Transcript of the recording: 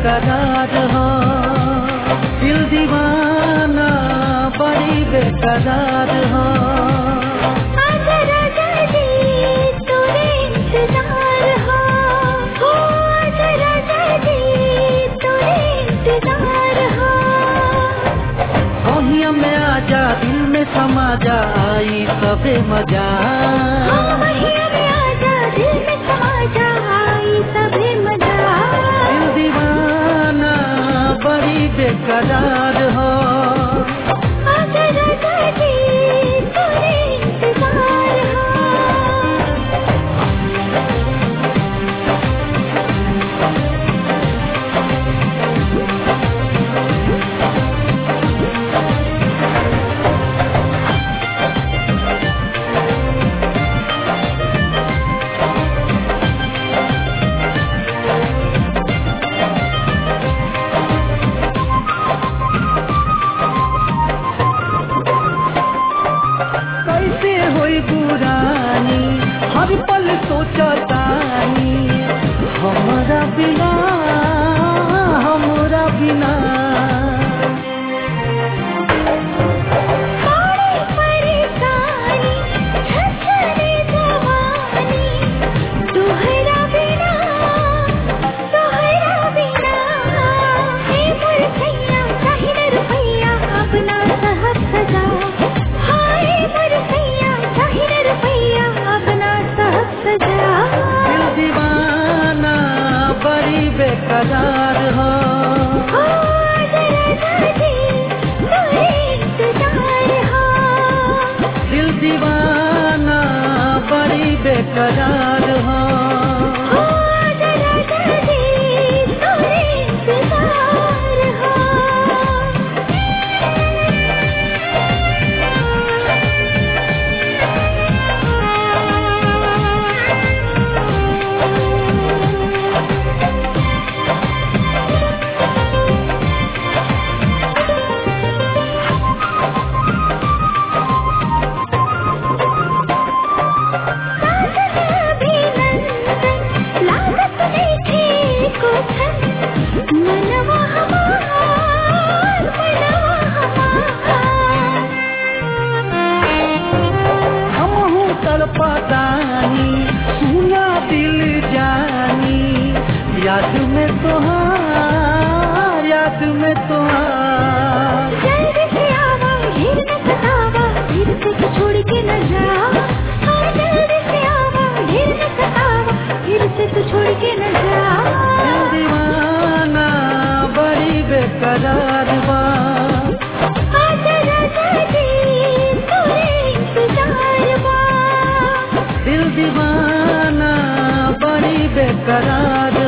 बेकरार हो, दिल दीवाना बड़ी बेकरार हो। आजा राजा जी तोरे इंतजार हो आजा राजा जी तोरे इंतजार हो। ओहिया में आजा दिल में समा जा, आई सबे मजा। ओहिया में आजा दिल में समा जा, आई सबे मजा। दिल दीवाना बड़ी बेकरार हो, आजा राजा जी तोरे इंतजार हो। कैसे होई बुरानी हर पल सोचतानी, हमरा बिना हमरा बिना। बड़ी परेशानी छछने जवानी, तोहरा बिना हे मोर सैया चाहे न रुपैया अपना सहब सजा। हाय मोर सैया चाहे न रुपैया अपना सहब सजा। दिल दीवाना बड़ी बेकरार हो, आजा राजा जी तोरे इंतजार हो। दिल दीवाना बड़ी बेकरार हो। आजा राजा जी तोरे इंतजार हो। लागत देखे कुछन, मनवा हमार हमहू तड़पतानी सुना दिल जानी, याद में तोहार याद में तोहार। जल्दी से आवा ढेर न सतावा, फिर से तू छोड़ के न जा। हाँ जल्दी से आवा ढेर न सतावा, फिर से तू छोड़ के न जा। दिल दीवाना बड़ी बेकरार बा, आजा राजा जी तोरे इंतजार बा। दिल दीवाना बड़ी बेकरार